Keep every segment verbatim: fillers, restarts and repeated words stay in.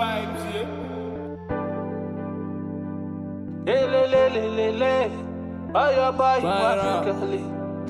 vibes, yeah. Hey, le, le, le, le, le. Oh, your boy, magically.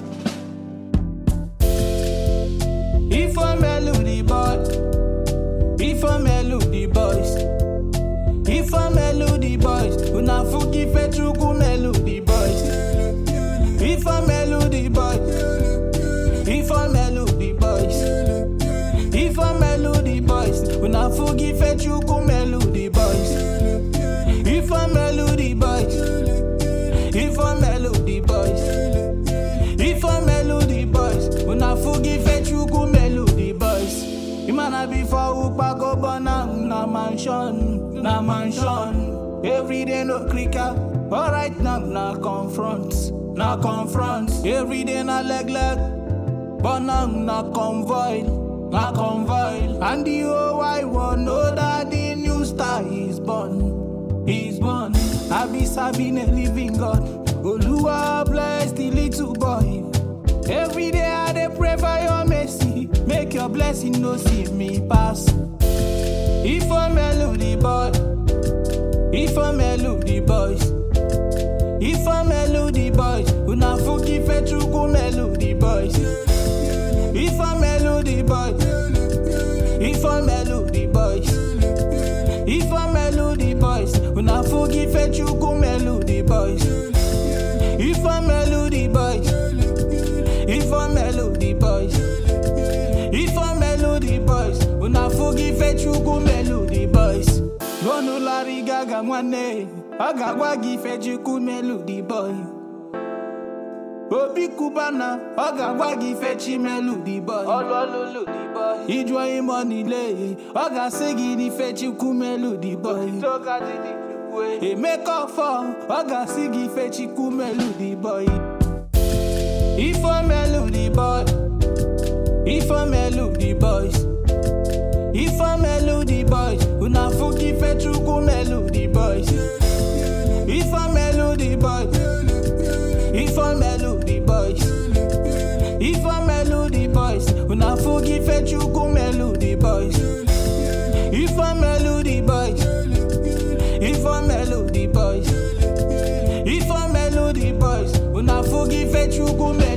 If I melody boy, if I melody boys, if I melody boys, una fuki fetruku melody boys. If I melody boys, if I melody boys, if I melody boys, una fuki fetruku melody boys. If I melody boys, if I melody boys, if I melody boys, una fuki fetruku melody boys. Imana before upa go bona na mansion, na mansion. Every day no clicker, alright now na confront, na confront. Every day na leg leg, but now na convoy, na convoy. And the whole wide world know that the new star is born, is born. I be serving a living God. Oluwa bless the little boy. Every day I dey pray for your mercy. Make your blessing no see me pass. If I melody boy, if I melody boys, if I melody boys, una fuki fetruku melody boys. If I melody boys, if I melody boys, if I melody boys, una fuki fetruku melody boys. If I melody boys, if I melody boys, if I melody boys, una fuki fetruku melody boys. No no Larry Gaga mwane, aga wagi fetruku melody boy. Obi Kubana, aga wagi fetchi melody boy. Ololulu di boy. Ijwa imoni le, aga segi di fetchuku melody boy. Toka di di kwe. E make up for, aga sigi fetchuku melody boy. If I melody boy, if I melody boys, if I melody boys, una fuki fetchuku melody boys. If I melody boys, if I melody boys, if I melody boys, una fuki fetchuku melody boys. If I melody boys, if I melody boys, if I melody boys, una fuki fetchuku melody boys.